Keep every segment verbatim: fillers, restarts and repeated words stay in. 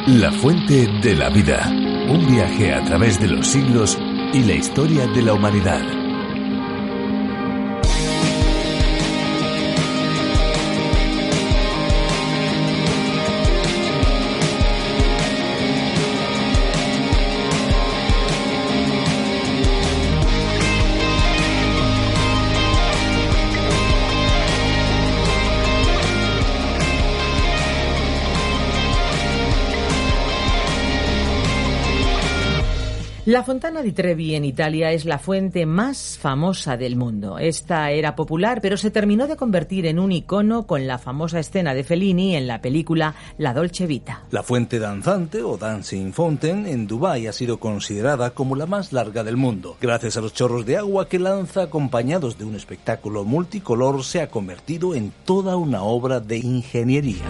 La fuente de la vida. Un viaje a través de los siglos y la historia de la humanidad. La Fontana di Trevi en Italia es la fuente más famosa del mundo. Esta era popular, pero se terminó de convertir en un icono con la famosa escena de Fellini en la película La Dolce Vita. La fuente danzante o Dancing Fountain en Dubái ha sido considerada como la más larga del mundo. Gracias a los chorros de agua que lanza acompañados de un espectáculo multicolor, se ha convertido en toda una obra de ingeniería.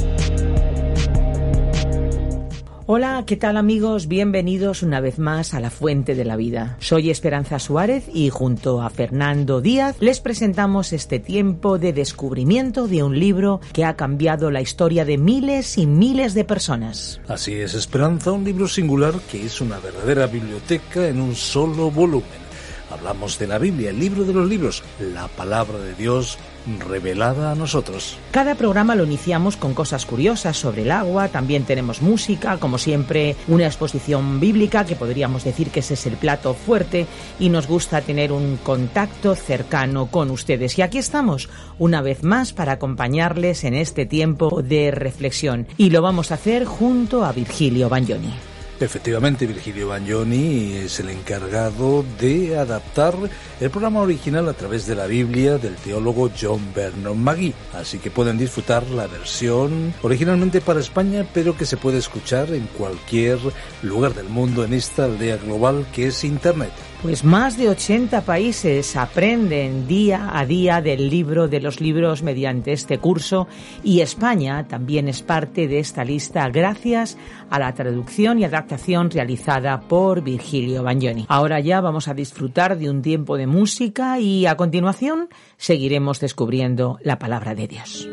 Hola, ¿qué tal amigos? Bienvenidos una vez más a La Fuente de la Vida. Soy Esperanza Suárez y junto a Fernando Díaz les presentamos este tiempo de descubrimiento de un libro que ha cambiado la historia de miles y miles de personas. Así es, Esperanza, un libro singular que es una verdadera biblioteca en un solo volumen. Hablamos de la Biblia, el libro de los libros, la palabra de Dios revelada a nosotros. Cada programa lo iniciamos con cosas curiosas sobre el agua, también tenemos música, como siempre una exposición bíblica, que podríamos decir que ese es el plato fuerte, y nos gusta tener un contacto cercano con ustedes. Y aquí estamos, una vez más, para acompañarles en este tiempo de reflexión, y lo vamos a hacer junto a Virgilio Bagnoni. Efectivamente, Virgilio Bagnoni es el encargado de adaptar el programa original a través de la Biblia del teólogo John Vernon Magee. Así que pueden disfrutar la versión originalmente para España, pero que se puede escuchar en cualquier lugar del mundo en esta aldea global que es Internet. Pues más de ochenta países aprenden día a día del libro de los libros mediante este curso, y España también es parte de esta lista gracias a la traducción y adaptación realizada por Virgilio Bagnoni. Ahora ya vamos a disfrutar de un tiempo de música y a continuación seguiremos descubriendo la palabra de Dios.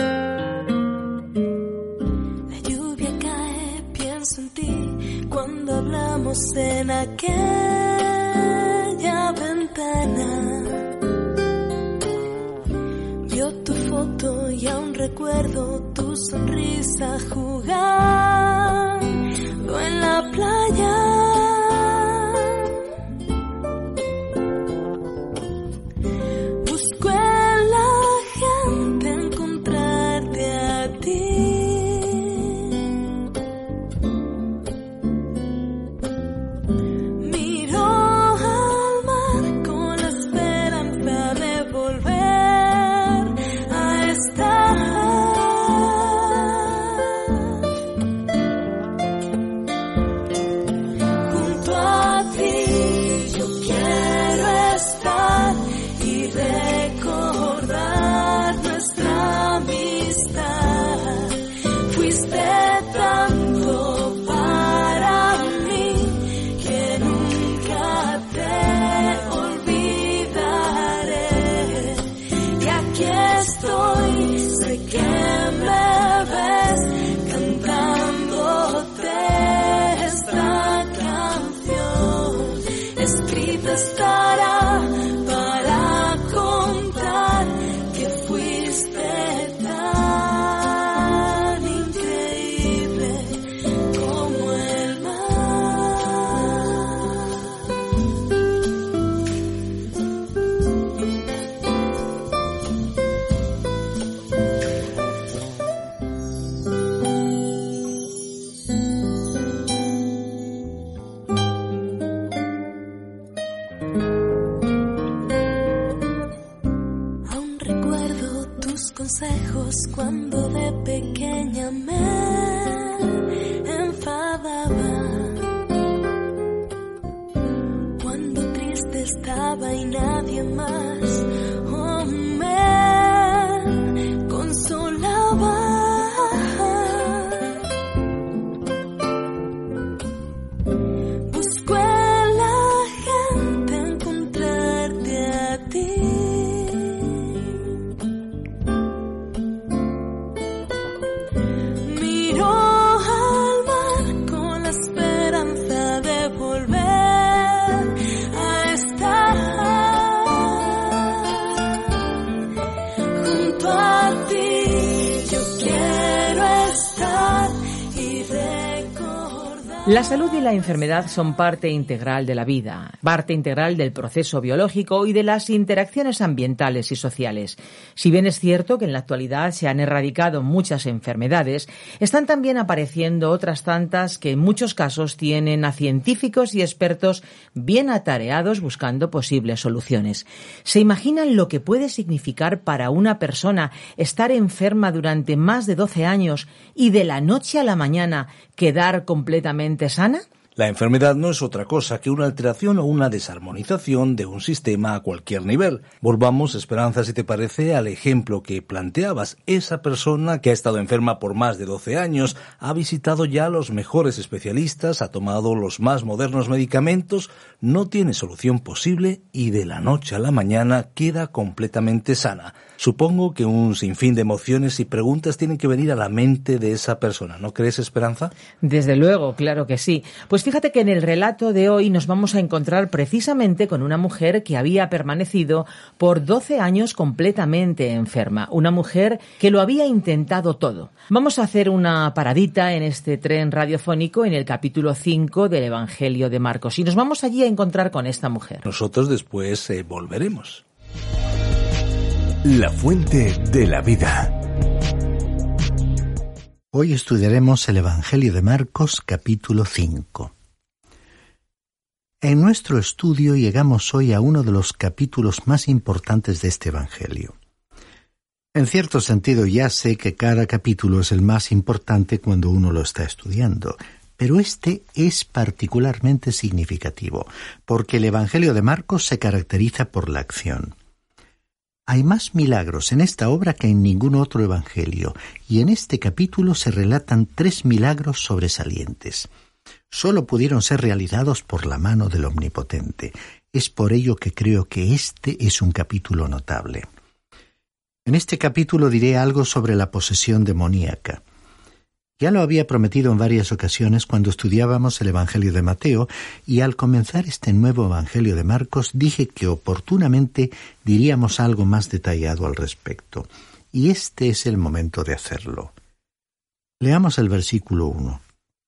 La lluvia cae, pienso en ti cuando hablamos en aquella ventana. Vio tu foto y aún recuerdo tu sonrisa jugando en la playa. Busco en la gente encontrarte a ti. Miro al mar con la esperanza de volver a estar. Junto a ti yo quiero estar y recordar nuestra amistad. Fuiste tanto para mí que nunca te olvidaré. Y aquí estoy, sé que me ves cantándote esta canción. Escrita estará para contar que fuiste tan increíble como el Aún recuerdo tus consejos cuando de pequeña me enfadaba. Cuando triste estaba y nadie más oh, me consolaba. Busco en la gente encontrarte a ti. Miro La salud y la enfermedad son parte integral de la vida, parte integral del proceso biológico y de las interacciones ambientales y sociales. Si bien es cierto que en la actualidad se han erradicado muchas enfermedades, están también apareciendo otras tantas que en muchos casos tienen a científicos y expertos bien atareados buscando posibles soluciones. ¿Se imaginan lo que puede significar para una persona estar enferma durante más de doce años y de la noche a la mañana quedar completamente sana? La enfermedad no es otra cosa que una alteración o una desarmonización de un sistema a cualquier nivel. Volvamos, Esperanza, si te parece, al ejemplo que planteabas. Esa persona que ha estado enferma por más de doce años, ha visitado ya los mejores especialistas, ha tomado los más modernos medicamentos, no tiene solución posible y de la noche a la mañana queda completamente sana. Supongo que un sinfín de emociones y preguntas tienen que venir a la mente de esa persona, ¿no crees, Esperanza? Desde luego, claro que sí. Pues fíjate que en el relato de hoy nos vamos a encontrar precisamente con una mujer que había permanecido por doce años completamente enferma. Una mujer que lo había intentado todo. Vamos a hacer una paradita en este tren radiofónico en el capítulo cinco del Evangelio de Marcos y nos vamos allí a encontrar con esta mujer. Nosotros después eh, volveremos. La fuente de la vida. Hoy estudiaremos el Evangelio de Marcos, capítulo cinco. En nuestro estudio llegamos hoy a uno de los capítulos más importantes de este Evangelio. En cierto sentido ya sé que cada capítulo es el más importante cuando uno lo está estudiando, pero este es particularmente significativo, porque el Evangelio de Marcos se caracteriza por la acción. Hay más milagros en esta obra que en ningún otro evangelio, y en este capítulo se relatan tres milagros sobresalientes. Solo pudieron ser realizados por la mano del Omnipotente. Es por ello que creo que este es un capítulo notable. En este capítulo diré algo sobre la posesión demoníaca. Ya lo había prometido en varias ocasiones cuando estudiábamos el Evangelio de Mateo, y al comenzar este nuevo Evangelio de Marcos dije que oportunamente diríamos algo más detallado al respecto, y este es el momento de hacerlo. Leamos el versículo uno.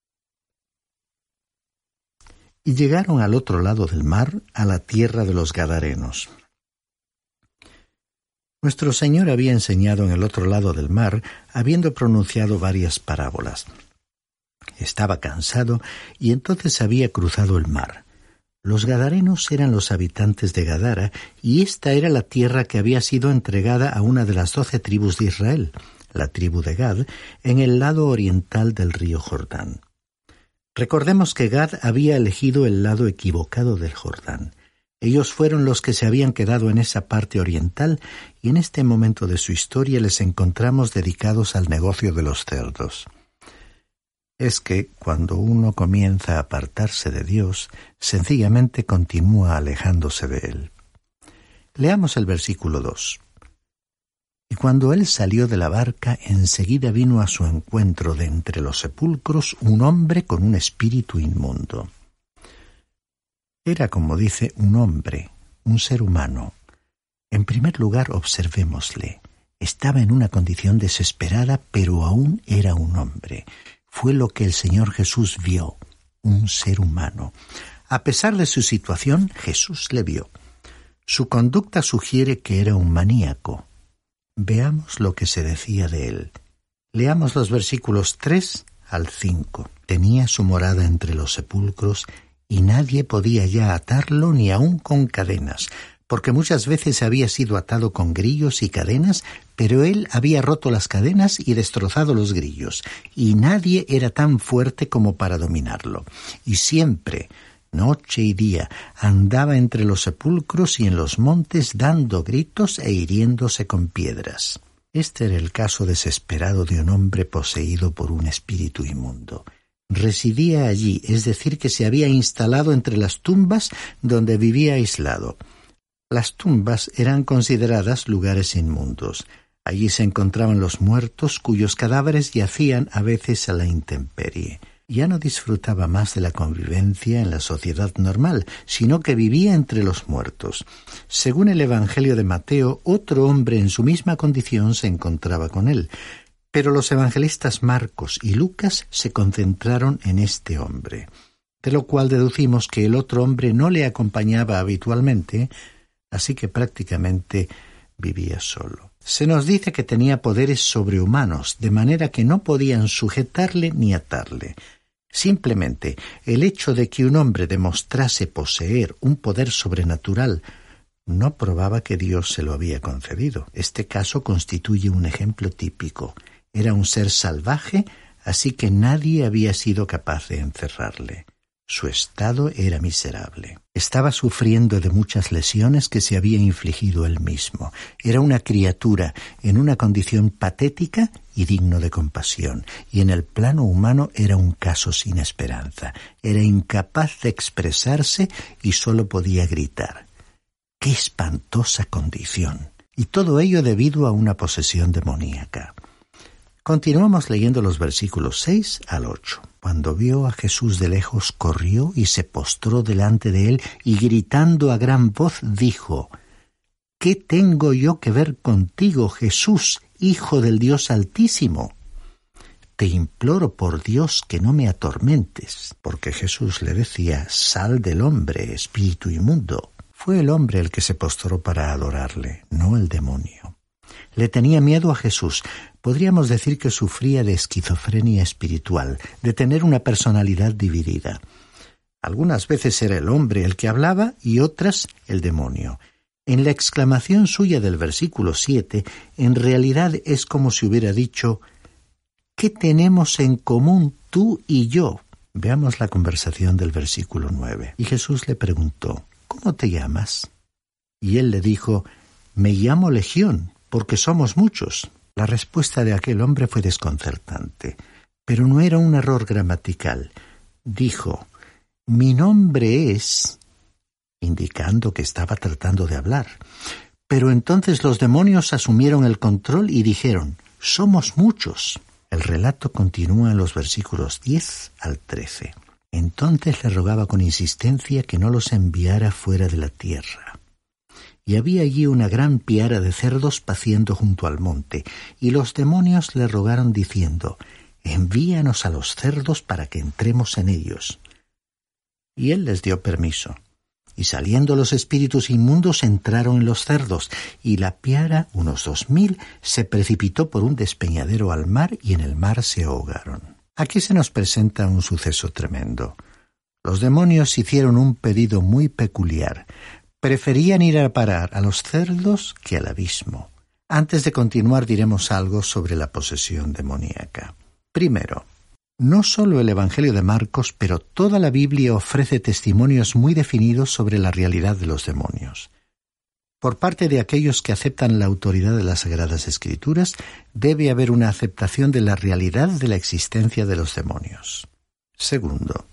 Y llegaron al otro lado del mar, a la tierra de los Gadarenos. Nuestro Señor había enseñado en el otro lado del mar, habiendo pronunciado varias parábolas. Estaba cansado y entonces había cruzado el mar. Los Gadarenos eran los habitantes de Gadara, y esta era la tierra que había sido entregada a una de las doce tribus de Israel, la tribu de Gad, en el lado oriental del río Jordán. Recordemos que Gad había elegido el lado equivocado del Jordán. Ellos fueron los que se habían quedado en esa parte oriental, y en este momento de su historia les encontramos dedicados al negocio de los cerdos. Es que, cuando uno comienza a apartarse de Dios, sencillamente continúa alejándose de Él. Leamos el versículo dos. Y cuando él salió de la barca, enseguida vino a su encuentro de entre los sepulcros un hombre con un espíritu inmundo. Era, como dice, un hombre, un ser humano. En primer lugar, observémosle. Estaba en una condición desesperada, pero aún era un hombre. Fue lo que el Señor Jesús vio, un ser humano. A pesar de su situación, Jesús le vio. Su conducta sugiere que era un maníaco. Veamos lo que se decía de él. Leamos los versículos tres al cinco. Tenía su morada entre los sepulcros, y nadie podía ya atarlo ni aun con cadenas, porque muchas veces había sido atado con grillos y cadenas, pero él había roto las cadenas y destrozado los grillos, y nadie era tan fuerte como para dominarlo. Y siempre, noche y día, andaba entre los sepulcros y en los montes dando gritos e hiriéndose con piedras. Este era el caso desesperado de un hombre poseído por un espíritu inmundo. Residía allí, es decir, que se había instalado entre las tumbas donde vivía aislado. Las tumbas eran consideradas lugares inmundos. Allí se encontraban los muertos cuyos cadáveres yacían a veces a la intemperie. Ya no disfrutaba más de la convivencia en la sociedad normal, sino que vivía entre los muertos. Según el Evangelio de Mateo, otro hombre en su misma condición se encontraba con él. Pero los evangelistas Marcos y Lucas se concentraron en este hombre, de lo cual deducimos que el otro hombre no le acompañaba habitualmente, así que prácticamente vivía solo. Se nos dice que tenía poderes sobrehumanos, de manera que no podían sujetarle ni atarle. Simplemente el hecho de que un hombre demostrase poseer un poder sobrenatural no probaba que Dios se lo había concedido. Este caso constituye un ejemplo típico. Era un ser salvaje, así que nadie había sido capaz de encerrarle. Su estado era miserable. Estaba sufriendo de muchas lesiones que se había infligido él mismo. Era una criatura en una condición patética y digno de compasión, y en el plano humano era un caso sin esperanza. Era incapaz de expresarse y solo podía gritar. ¡Qué espantosa condición! Y todo ello debido a una posesión demoníaca. Continuamos leyendo los versículos seis al ocho. Cuando vio a Jesús de lejos, corrió y se postró delante de él, y gritando a gran voz dijo: ¿Qué tengo yo que ver contigo, Jesús, Hijo del Dios Altísimo? Te imploro por Dios que no me atormentes. Porque Jesús le decía: sal del hombre, espíritu inmundo. Fue el hombre el que se postró para adorarle, no el demonio. Le tenía miedo a Jesús. Podríamos decir que sufría de esquizofrenia espiritual, de tener una personalidad dividida. Algunas veces era el hombre el que hablaba y otras el demonio. En la exclamación suya del versículo siete, en realidad es como si hubiera dicho: ¿qué tenemos en común tú y yo? Veamos la conversación del versículo nueve. Y Jesús le preguntó: ¿cómo te llamas? Y él le dijo: me llamo Legión, porque somos muchos. La respuesta de aquel hombre fue desconcertante, pero no era un error gramatical. Dijo: mi nombre es, indicando que estaba tratando de hablar. Pero entonces los demonios asumieron el control y dijeron: somos muchos. El relato continúa en los versículos diez al trece. Entonces le rogaba con insistencia que no los enviara fuera de la tierra. Y había allí una gran piara de cerdos paciendo junto al monte, y los demonios le rogaron diciendo: envíanos a los cerdos para que entremos en ellos. Y él les dio permiso. Y saliendo los espíritus inmundos entraron en los cerdos, y la piara, unos dos mil, se precipitó por un despeñadero al mar, y en el mar se ahogaron. Aquí se nos presenta un suceso tremendo. Los demonios hicieron un pedido muy peculiar. Preferían ir a parar a los cerdos que al abismo. Antes de continuar diremos algo sobre la posesión demoníaca. Primero, no solo el Evangelio de Marcos, pero toda la Biblia ofrece testimonios muy definidos sobre la realidad de los demonios. Por parte de aquellos que aceptan la autoridad de las Sagradas Escrituras, debe haber una aceptación de la realidad de la existencia de los demonios. Segundo,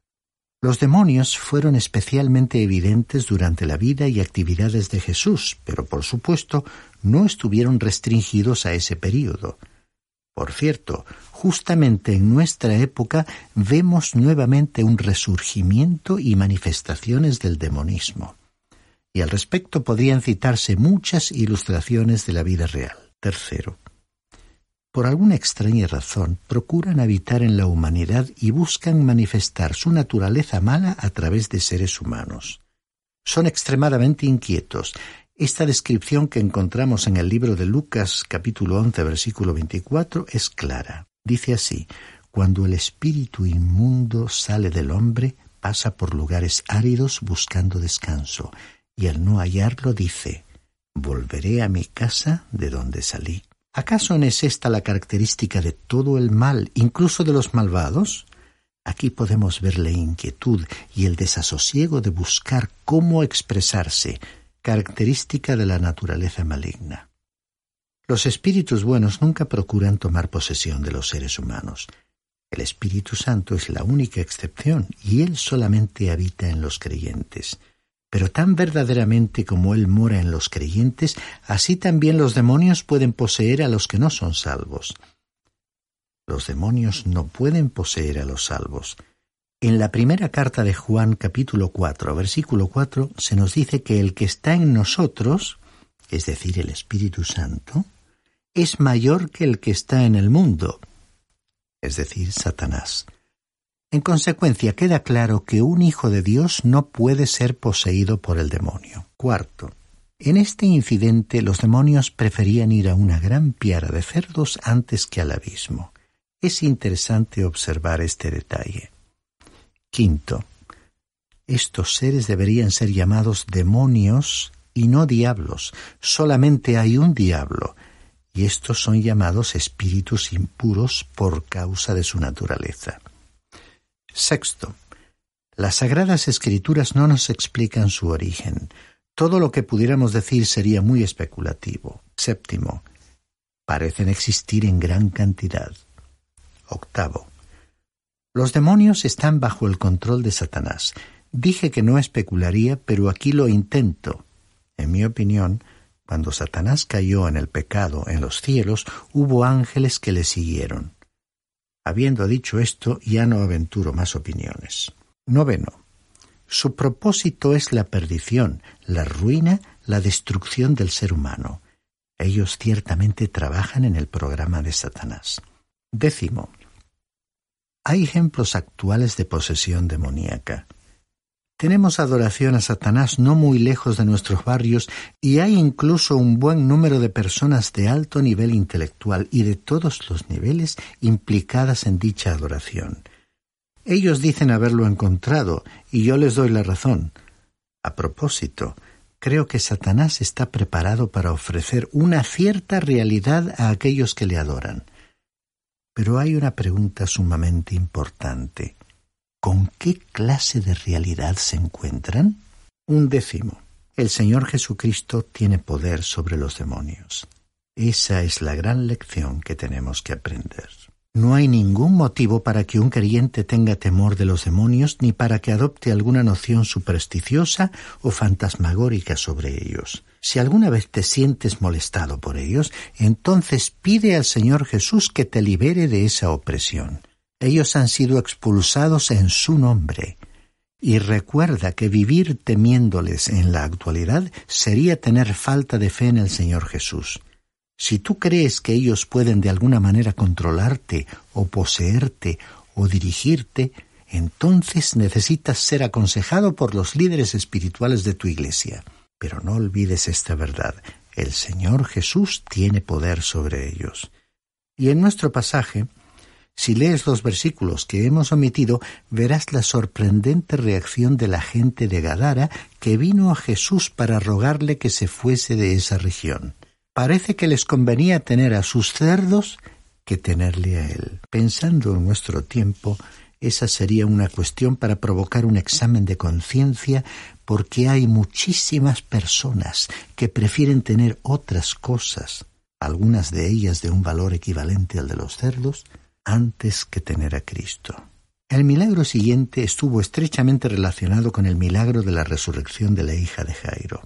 los demonios fueron especialmente evidentes durante la vida y actividades de Jesús, pero por supuesto no estuvieron restringidos a ese período. Por cierto, justamente en nuestra época vemos nuevamente un resurgimiento y manifestaciones del demonismo. Y al respecto podrían citarse muchas ilustraciones de la vida real. Tercero, por alguna extraña razón, procuran habitar en la humanidad y buscan manifestar su naturaleza mala a través de seres humanos. Son extremadamente inquietos. Esta descripción que encontramos en el libro de Lucas, capítulo once, versículo veinticuatro, es clara. Dice así: cuando el espíritu inmundo sale del hombre, pasa por lugares áridos buscando descanso, y al no hallarlo dice: volveré a mi casa de donde salí. ¿Acaso no es esta la característica de todo el mal, incluso de los malvados? Aquí podemos ver la inquietud y el desasosiego de buscar cómo expresarse, característica de la naturaleza maligna. Los espíritus buenos nunca procuran tomar posesión de los seres humanos. El Espíritu Santo es la única excepción, y Él solamente habita en los creyentes. Pero tan verdaderamente como Él mora en los creyentes, así también los demonios pueden poseer a los que no son salvos. Los demonios no pueden poseer a los salvos. En la primera carta de Juan, capítulo cuatro, versículo cuatro, se nos dice que el que está en nosotros, es decir, el Espíritu Santo, es mayor que el que está en el mundo, es decir, Satanás. En consecuencia, queda claro que un hijo de Dios no puede ser poseído por el demonio. Cuarto, en este incidente los demonios preferían ir a una gran piara de cerdos antes que al abismo. Es interesante observar este detalle. Quinto, estos seres deberían ser llamados demonios y no diablos. Solamente hay un diablo, y estos son llamados espíritus impuros por causa de su naturaleza. Sexto, las Sagradas Escrituras no nos explican su origen. Todo lo que pudiéramos decir sería muy especulativo. Séptimo, parecen existir en gran cantidad. Octavo, los demonios están bajo el control de Satanás. Dije que no especularía, pero aquí lo intento. En mi opinión, cuando Satanás cayó en el pecado en los cielos, hubo ángeles que le siguieron. Habiendo dicho esto, ya no aventuro más opiniones. Noveno, su propósito es la perdición, la ruina, la destrucción del ser humano. Ellos ciertamente trabajan en el programa de Satanás. Décimo, hay ejemplos actuales de posesión demoníaca. Tenemos adoración a Satanás no muy lejos de nuestros barrios y hay incluso un buen número de personas de alto nivel intelectual y de todos los niveles implicadas en dicha adoración. Ellos dicen haberlo encontrado y yo les doy la razón. A propósito, creo que Satanás está preparado para ofrecer una cierta realidad a aquellos que le adoran. Pero hay una pregunta sumamente importante. ¿Con qué clase de realidad se encuentran? Un décimo. El Señor Jesucristo tiene poder sobre los demonios. Esa es la gran lección que tenemos que aprender. No hay ningún motivo para que un creyente tenga temor de los demonios ni para que adopte alguna noción supersticiosa o fantasmagórica sobre ellos. Si alguna vez te sientes molestado por ellos, entonces pide al Señor Jesús que te libere de esa opresión. Ellos han sido expulsados en su nombre. Y recuerda que vivir temiéndoles en la actualidad sería tener falta de fe en el Señor Jesús. Si tú crees que ellos pueden de alguna manera controlarte o poseerte o dirigirte, entonces necesitas ser aconsejado por los líderes espirituales de tu iglesia. Pero no olvides esta verdad. El Señor Jesús tiene poder sobre ellos. Y en nuestro pasaje, si lees los versículos que hemos omitido, verás la sorprendente reacción de la gente de Gadara que vino a Jesús para rogarle que se fuese de esa región. Parece que les convenía tener a sus cerdos que tenerle a él. Pensando en nuestro tiempo, esa sería una cuestión para provocar un examen de conciencia, porque hay muchísimas personas que prefieren tener otras cosas, algunas de ellas de un valor equivalente al de los cerdos, antes que tener a Cristo. El milagro siguiente estuvo estrechamente relacionado con el milagro de la resurrección de la hija de Jairo.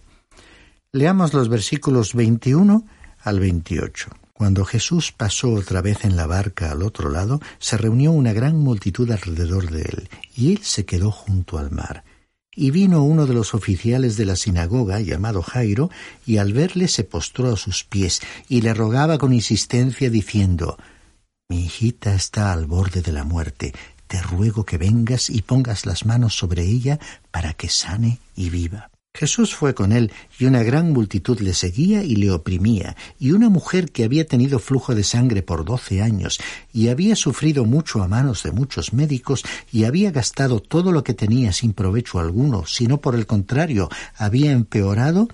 Leamos los versículos veintiuno al veintiocho. Cuando Jesús pasó otra vez en la barca al otro lado, se reunió una gran multitud alrededor de él, y él se quedó junto al mar. Y vino uno de los oficiales de la sinagoga, llamado Jairo, y al verle se postró a sus pies, y le rogaba con insistencia, diciendo: «Mi hijita está al borde de la muerte. Te ruego que vengas y pongas las manos sobre ella para que sane y viva». Jesús fue con él, y una gran multitud le seguía y le oprimía, y una mujer que había tenido flujo de sangre por doce años, y había sufrido mucho a manos de muchos médicos, y había gastado todo lo que tenía sin provecho alguno, sino por el contrario, había empeorado,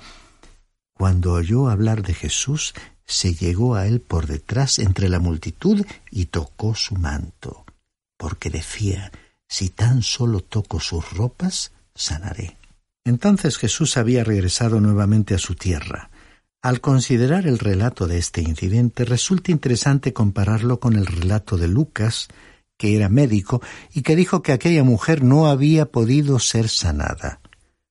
cuando oyó hablar de Jesús, se llegó a él por detrás entre la multitud y tocó su manto, porque decía: «Si tan solo toco sus ropas, sanaré». Entonces Jesús había regresado nuevamente a su tierra. Al considerar el relato de este incidente, resulta interesante compararlo con el relato de Lucas, que era médico y que dijo que aquella mujer no había podido ser sanada.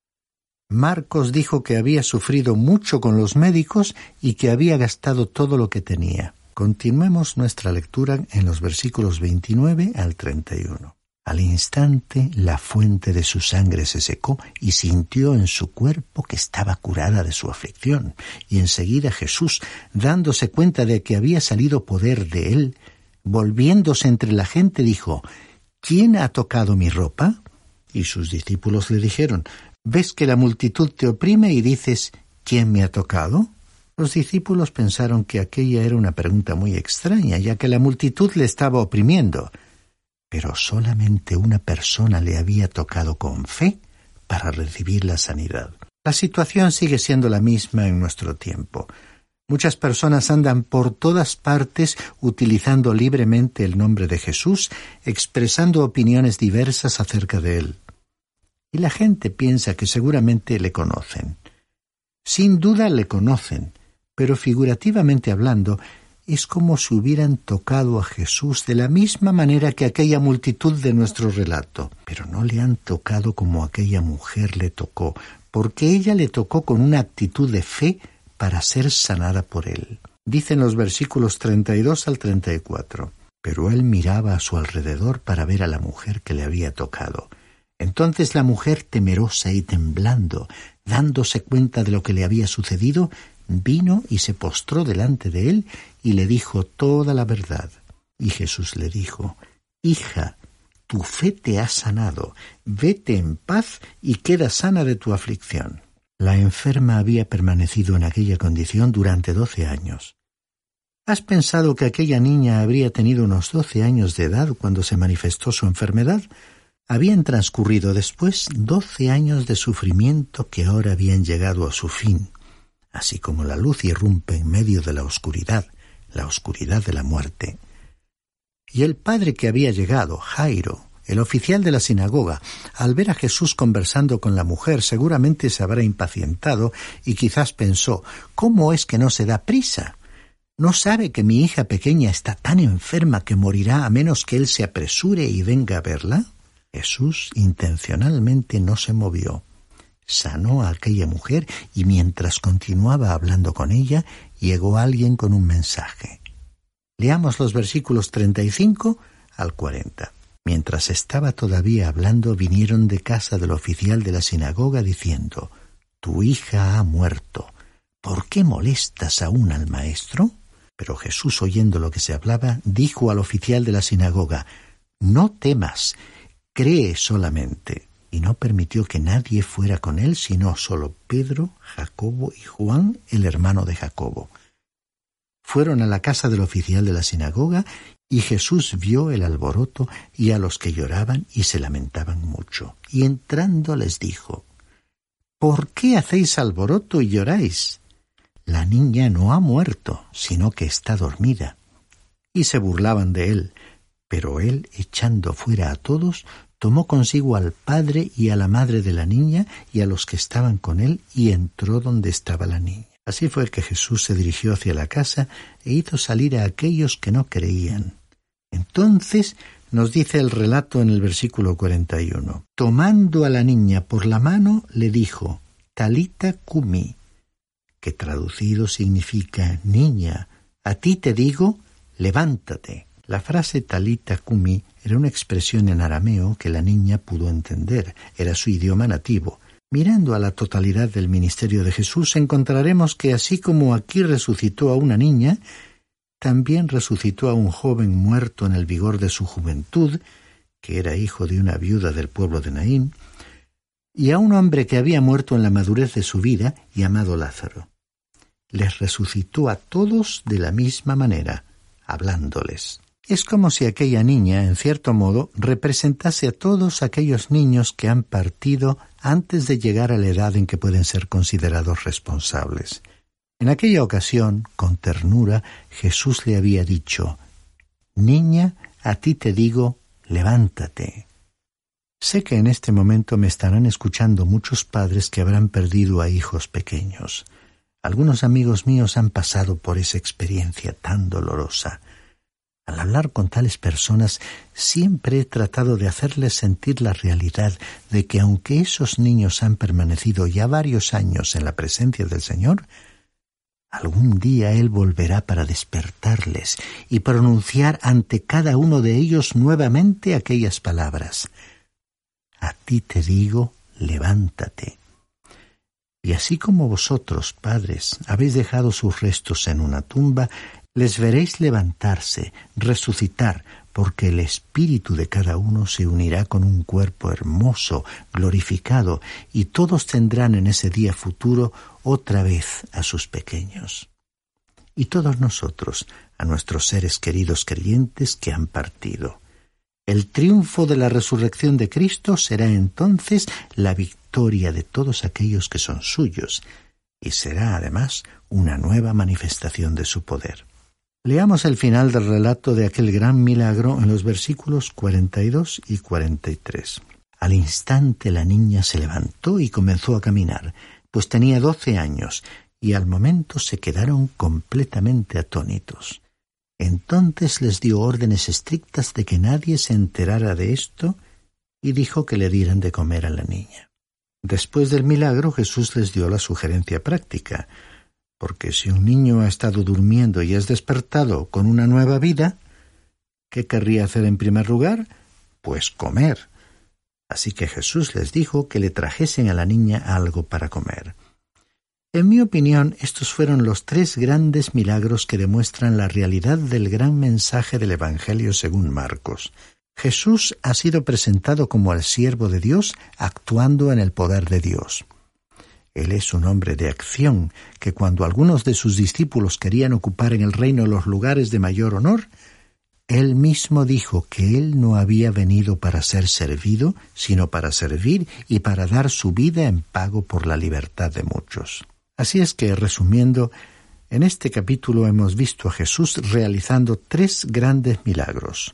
Marcos dijo que había sufrido mucho con los médicos y que había gastado todo lo que tenía. Continuemos nuestra lectura en los versículos veintinueve al treinta y uno. Al instante la fuente de su sangre se secó y sintió en su cuerpo que estaba curada de su aflicción. Y enseguida Jesús, dándose cuenta de que había salido poder de él, volviéndose entre la gente, dijo: ¿Quién ha tocado mi ropa? Y sus discípulos le dijeron: ¿Ves que la multitud te oprime y dices: ¿Quién me ha tocado? Los discípulos pensaron que aquella era una pregunta muy extraña, ya que la multitud le estaba oprimiendo. Pero solamente una persona le había tocado con fe para recibir la sanidad. La situación sigue siendo la misma en nuestro tiempo. Muchas personas andan por todas partes utilizando libremente el nombre de Jesús, expresando opiniones diversas acerca de él. Y la gente piensa que seguramente le conocen. Sin duda le conocen, pero figurativamente hablando, es como si hubieran tocado a Jesús de la misma manera que aquella multitud de nuestro relato. Pero no le han tocado como aquella mujer le tocó, porque ella le tocó con una actitud de fe para ser sanada por él. Dicen los versículos treinta y dos al treinta y cuatro. Pero él miraba a su alrededor para ver a la mujer que le había tocado. Entonces la mujer, temerosa y temblando, dándose cuenta de lo que le había sucedido, vino y se postró delante de él y le dijo toda la verdad. Y Jesús le dijo: Hija, tu fe te ha sanado, vete en paz y queda sana de tu aflicción. La enferma había permanecido en aquella condición durante doce años. ¿Has pensado que aquella niña habría tenido unos doce años de edad cuando se manifestó su enfermedad? Habían transcurrido después doce años de sufrimiento que ahora habían llegado a su fin. Así como la luz irrumpe en medio de la oscuridad, la oscuridad de la muerte. Y el padre que había llegado, Jairo, el oficial de la sinagoga, al ver a Jesús conversando con la mujer, seguramente se habrá impacientado y quizás pensó: ¿cómo es que no se da prisa? ¿No sabe que mi hija pequeña está tan enferma que morirá a menos que él se apresure y venga a verla? Jesús intencionalmente no se movió. Sanó a aquella mujer y mientras continuaba hablando con ella, llegó alguien con un mensaje. Leamos los versículos treinta y cinco al cuarenta. Mientras estaba todavía hablando, vinieron de casa del oficial de la sinagoga diciendo: Tu hija ha muerto. ¿Por qué molestas aún al maestro? Pero Jesús, oyendo lo que se hablaba, dijo al oficial de la sinagoga: No temas, cree solamente. Y no permitió que nadie fuera con él, sino solo Pedro, Jacobo y Juan, el hermano de Jacobo. Fueron a la casa del oficial de la sinagoga, y Jesús vio el alboroto y a los que lloraban y se lamentaban mucho. Y entrando les dijo: ¿Por qué hacéis alboroto y lloráis? La niña no ha muerto, sino que está dormida. Y se burlaban de él, pero él, echando fuera a todos, tomó consigo al padre y a la madre de la niña y a los que estaban con él, y entró donde estaba la niña. Así fue que Jesús se dirigió hacia la casa e hizo salir a aquellos que no creían. Entonces nos dice el relato en el versículo cuarenta y uno. Tomando a la niña por la mano, le dijo: Talita cumi, que traducido significa: Niña, a ti te digo, levántate. La frase Talita cumi era una expresión en arameo que la niña pudo entender. Era su idioma nativo. Mirando a la totalidad del ministerio de Jesús, encontraremos que así como aquí resucitó a una niña, también resucitó a un joven muerto en el vigor de su juventud, que era hijo de una viuda del pueblo de Naín, y a un hombre que había muerto en la madurez de su vida, llamado Lázaro. Les resucitó a todos de la misma manera, hablándoles. Es como si aquella niña, en cierto modo, representase a todos aquellos niños que han partido antes de llegar a la edad en que pueden ser considerados responsables. En aquella ocasión, con ternura, Jesús le había dicho: Niña, a ti te digo, levántate. Sé que en este momento me estarán escuchando muchos padres que habrán perdido a hijos pequeños. Algunos amigos míos han pasado por esa experiencia tan dolorosa. Al hablar con tales personas, siempre he tratado de hacerles sentir la realidad de que aunque esos niños han permanecido ya varios años en la presencia del Señor, Algún día Él volverá para despertarles y pronunciar ante cada uno de ellos nuevamente aquellas palabras: a ti te digo, levántate. Y así como vosotros, padres, habéis dejado sus restos en una tumba, les veréis levantarse, resucitar, porque el espíritu de cada uno se unirá con un cuerpo hermoso, glorificado, y todos tendrán en ese día futuro otra vez a sus pequeños. Y todos nosotros, a nuestros seres queridos creyentes que han partido. El triunfo de la resurrección de Cristo será entonces la victoria de todos aquellos que son suyos, y será además una nueva manifestación de su poder. Leamos el final del relato de aquel gran milagro en los versículos cuarenta y dos y cuarenta y tres. Al instante la niña se levantó y comenzó a caminar, pues tenía doce años, y al momento se quedaron completamente atónitos. Entonces les dio órdenes estrictas de que nadie se enterara de esto y dijo que le dieran de comer a la niña. Después del milagro, Jesús les dio la sugerencia práctica, porque si un niño ha estado durmiendo y es despertado con una nueva vida, ¿qué querría hacer en primer lugar? Pues comer. Así que Jesús les dijo que le trajesen a la niña algo para comer. En mi opinión, estos fueron los tres grandes milagros que demuestran la realidad del gran mensaje del Evangelio según Marcos. Jesús ha sido presentado como el siervo de Dios actuando en el poder de Dios. Él es un hombre de acción que cuando algunos de sus discípulos querían ocupar en el reino los lugares de mayor honor, él mismo dijo que él no había venido para ser servido, sino para servir y para dar su vida en pago por la libertad de muchos. Así es que, resumiendo, en este capítulo hemos visto a Jesús realizando tres grandes milagros.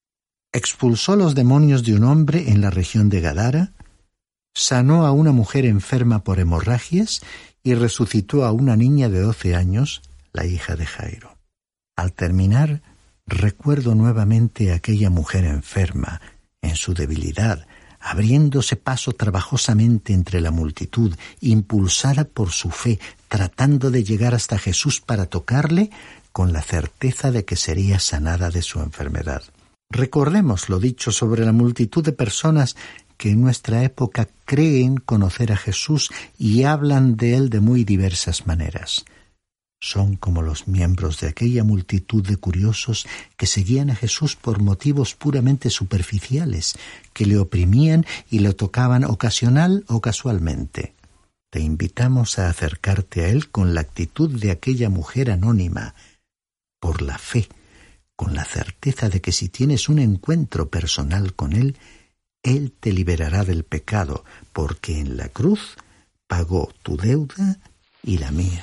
Expulsó los demonios de un hombre en la región de Gadara, sanó a una mujer enferma por hemorragias y resucitó a una niña de doce años, la hija de Jairo. Al terminar, recuerdo nuevamente a aquella mujer enferma, en su debilidad, abriéndose paso trabajosamente entre la multitud, impulsada por su fe, tratando de llegar hasta Jesús para tocarle, con la certeza de que sería sanada de su enfermedad. Recordemos lo dicho sobre la multitud de personas que en nuestra época creen conocer a Jesús y hablan de él de muy diversas maneras. Son como los miembros de aquella multitud de curiosos que seguían a Jesús por motivos puramente superficiales, que le oprimían y le tocaban ocasional o casualmente. Te invitamos a acercarte a él con la actitud de aquella mujer anónima, por la fe, con la certeza de que si tienes un encuentro personal con él, él te liberará del pecado, porque en la cruz pagó tu deuda y la mía.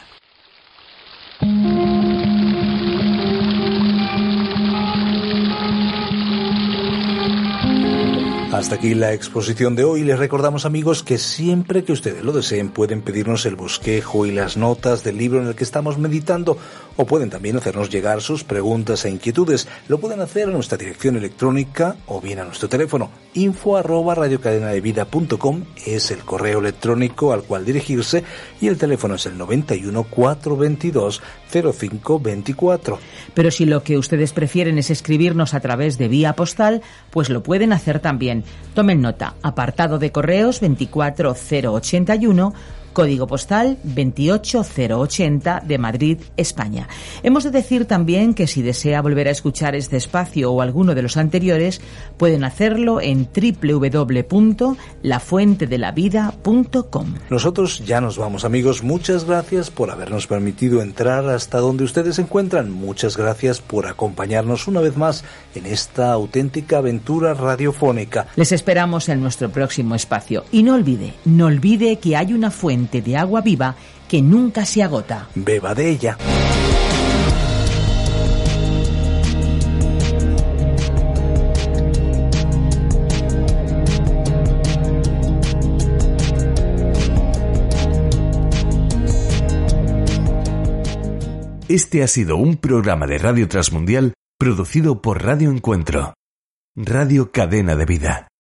Hasta aquí la exposición de hoy. Les recordamos, amigos, que siempre que ustedes lo deseen pueden pedirnos el bosquejo y las notas del libro en el que estamos meditando, o pueden también hacernos llegar sus preguntas e inquietudes. Lo pueden hacer a nuestra dirección electrónica o bien a nuestro teléfono. Info arroba radiocadenadevida punto com es el correo electrónico al cual dirigirse, y el teléfono es el noventa y uno, cuatrocientos veintidós, cero cinco veinticuatro. Pero si lo que ustedes prefieren es escribirnos a través de vía postal, pues lo pueden hacer también. Tomen nota: apartado de correos veinticuatro cero ochenta y uno, código postal veintiocho cero ochenta de Madrid, España. Hemos de decir también que si desea volver a escuchar este espacio o alguno de los anteriores, pueden hacerlo en doble u doble u doble u punto la fuente de la vida punto com. Nosotros ya nos vamos, amigos. Muchas gracias por habernos permitido entrar hasta donde ustedes se encuentran. Muchas gracias por acompañarnos una vez más en esta auténtica aventura radiofónica. Les esperamos en nuestro próximo espacio. Y no olvide, no olvide que hay una fuente de agua viva que nunca se agota. Beba de ella. Este ha sido un programa de Radio Transmundial producido por Radio Encuentro, Radio Cadena de Vida.